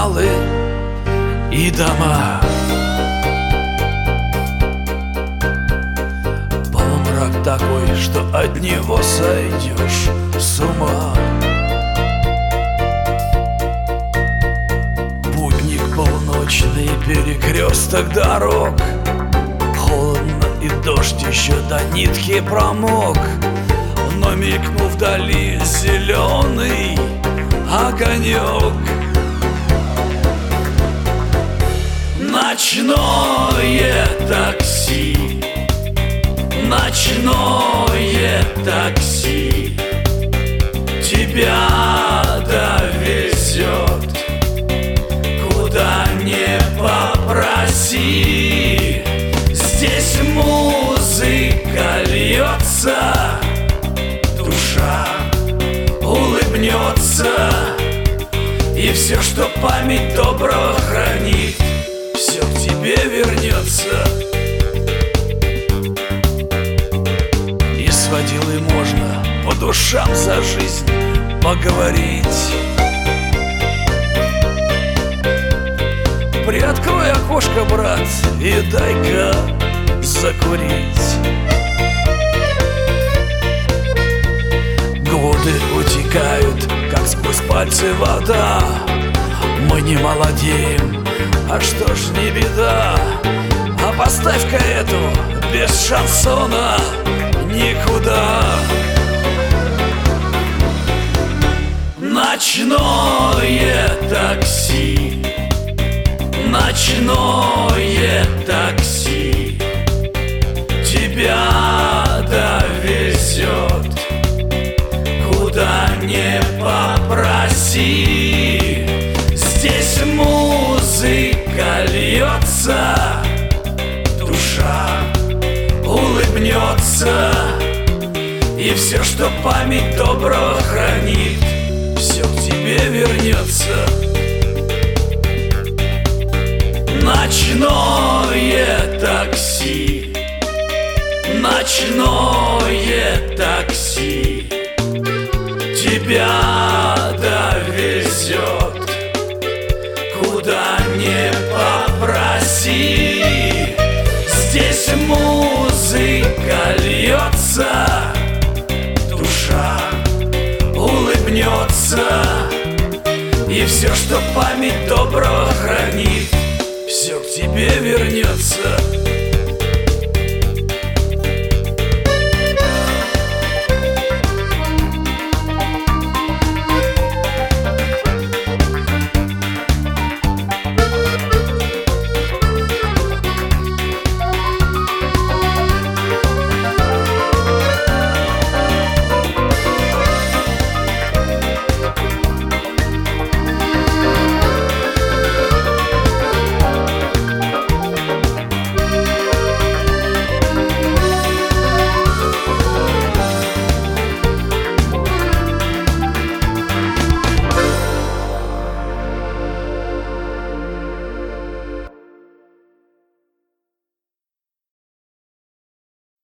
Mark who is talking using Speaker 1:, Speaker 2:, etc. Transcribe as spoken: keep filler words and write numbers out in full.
Speaker 1: вокзалы и дома. Полумрак такой, что от него сойдешь с ума. Будник полночный, перекресток дорог. Холодно и дождь еще до нитки промок. Но мелькнул вдали зеленый огонек. Ночное такси, ночное такси тебя довезет, куда не попроси. Здесь музыка льется, душа улыбнется, и все, что память доброго хранит, все к тебе вернется. И с водилой можно по душам за жизнь поговорить. Приоткрой окошко, брат, и дай-ка закурить. Годы утекают, как сквозь пальцы вода. Мы не молодеем, а что ж не беда. А поставь-ка эту без шансона никуда. Ночное такси, ночное такси тебя довезет, куда не попроси. Здесь музыка льется, душа улыбнется, и все, что память доброго хранит, все к тебе вернется. Ночное такси, ночное такси тебя довезет, куда не попроси. Здесь музыка льется, душа улыбнется, и все, что память доброго хранит, все к тебе вернется.